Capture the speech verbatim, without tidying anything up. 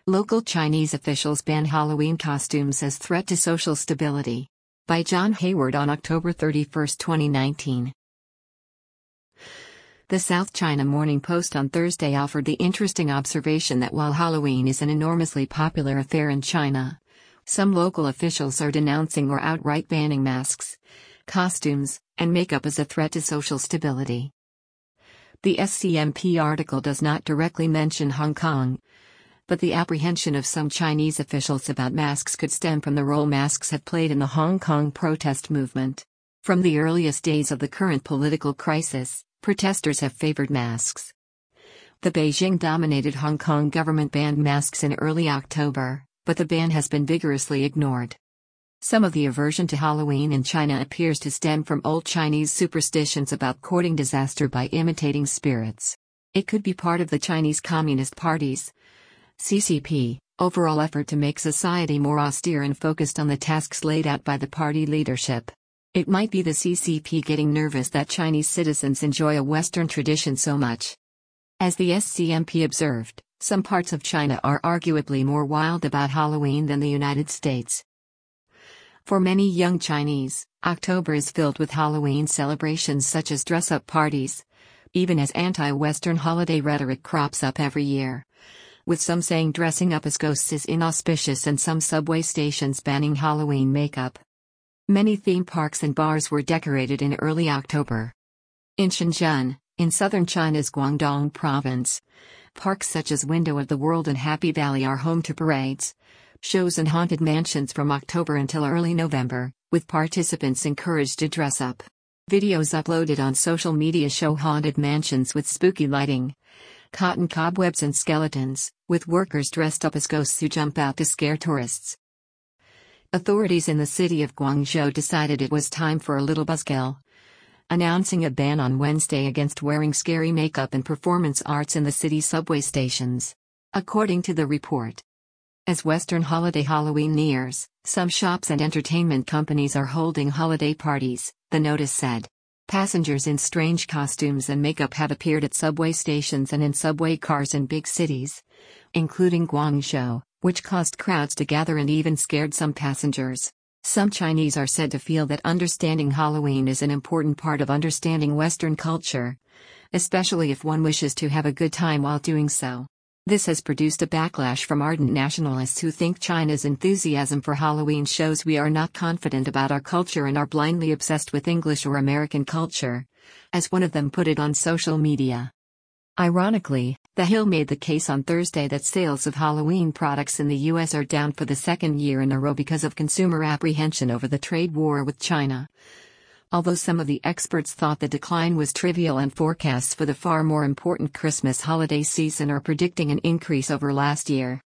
Local Chinese officials ban Halloween costumes as threat to social stability. By John Hayward on October thirty-first, twenty nineteen. The South China Morning Post on Thursday offered the interesting observation that while Halloween is an enormously popular affair in China, some local officials are denouncing or outright banning masks, costumes, and makeup as a threat to social stability. The S C M P article does not directly mention Hong Kong, but the apprehension of some Chinese officials about masks could stem from the role masks have played in the Hong Kong protest movement. From the earliest days of the current political crisis, protesters have favored masks. The Beijing-dominated Hong Kong government banned masks in early October, but the ban has been vigorously ignored. Some of the aversion to Halloween in China appears to stem from old Chinese superstitions about courting disaster by imitating spirits. It could be part of the Chinese Communist Party's C C P overall effort to make society more austere and focused on the tasks laid out by the party leadership. It might be the C C P getting nervous that Chinese citizens enjoy a Western tradition so much. As the S C M P observed, some parts of China are arguably more wild about Halloween than the United States. For many young Chinese, October is filled with Halloween celebrations such as dress-up parties, even as anti-Western holiday rhetoric crops up every year, with some saying dressing up as ghosts is inauspicious and some subway stations banning Halloween makeup. Many theme parks and bars were decorated in early October. In Shenzhen, in southern China's Guangdong province, parks such as Window of the World and Happy Valley are home to parades, shows and haunted mansions from October until early November, with participants encouraged to dress up. Videos uploaded on social media show haunted mansions with spooky lighting, cotton cobwebs and skeletons, with workers dressed up as ghosts who jump out to scare tourists. Authorities in the city of Guangzhou decided it was time for a little buzzkill, announcing a ban on Wednesday against wearing scary makeup and performance arts in the city's subway stations. According to the report, as Western holiday Halloween nears, some shops and entertainment companies are holding holiday parties, the notice said. Passengers in strange costumes and makeup have appeared at subway stations and in subway cars in big cities, including Guangzhou, which caused crowds to gather and even scared some passengers. Some Chinese are said to feel that understanding Halloween is an important part of understanding Western culture, especially if one wishes to have a good time while doing so. This has produced a backlash from ardent nationalists who think China's enthusiasm for Halloween shows we are not confident about our culture and are blindly obsessed with English or American culture, as one of them put it on social media. Ironically, The Hill made the case on Thursday that sales of Halloween products in the U S are down for the second year in a row because of consumer apprehension over the trade war with China. Although some of the experts thought the decline was trivial and forecasts for the far more important Christmas holiday season are predicting an increase over last year.